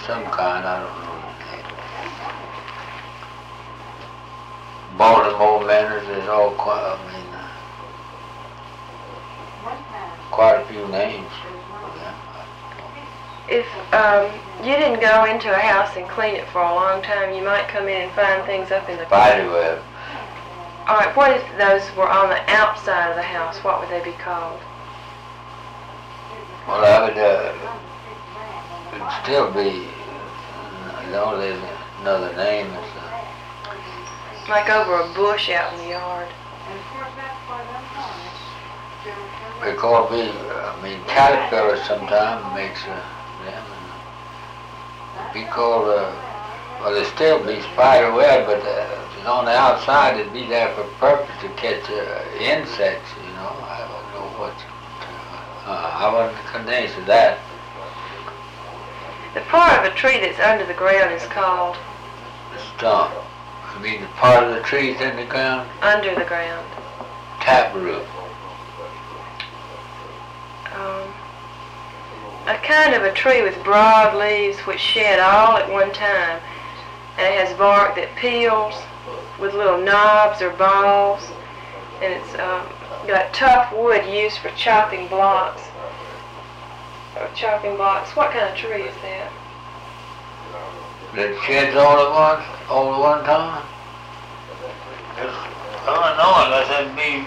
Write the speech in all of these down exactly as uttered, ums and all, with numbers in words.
some kind, I don't know the name. Baltimore manners, there's all quite, I mean, uh, quite a few names for them. If um, you didn't go into a house and clean it for a long time, you might come in and find things up in the Spiderweb. All right, what if those were on the outside of the house? What would they be called? Well, I would, uh, it'd still be, uh, no, there's another name. It's, uh, Like over a bush out in the yard. they call me, I mean, caterpillar sometimes makes uh, them. And be called, uh, well, there'd still be spider web, but uh, on the outside it'd be there for purpose to catch uh, insects, you know. I don't know what, uh, I wasn't convinced of that. The part of a tree that's under the ground is called? The stump. I mean, the part of the trees in the ground? Under the ground. Taproot. Um, a kind of a tree with broad leaves which shed all at one time, and it has bark that peels with little knobs or balls, and it's um, got tough wood used for chopping blocks. Or chopping blocks. What kind of tree is that? That sheds all at once, all at one time? It's, I don't know unless that'd be,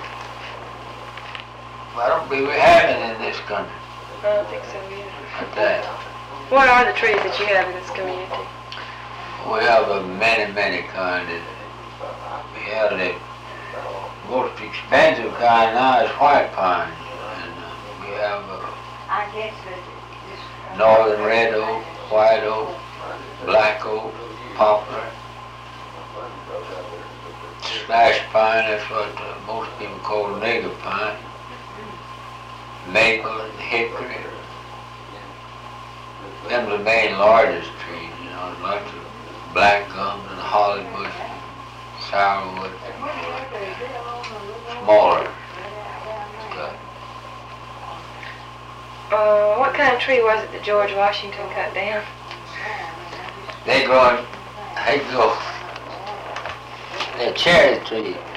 I don't believe we have it in this country. I don't think so either. Like that. What are the trees that you have in this community? We have a many, many kind. Of, we have the most expensive kind now is white pine. And uh, we have uh, northern red oak, white oak, black oak, poplar, slash pine, that's what uh, most people call nigger pine, maple and hickory. Them are the main largest trees, you know, lots of black gums and holly bush, sourwood, like that. Smaller stuff. Uh, what kind of tree was it that George Washington cut down? They grow, they grow, they're cherry trees.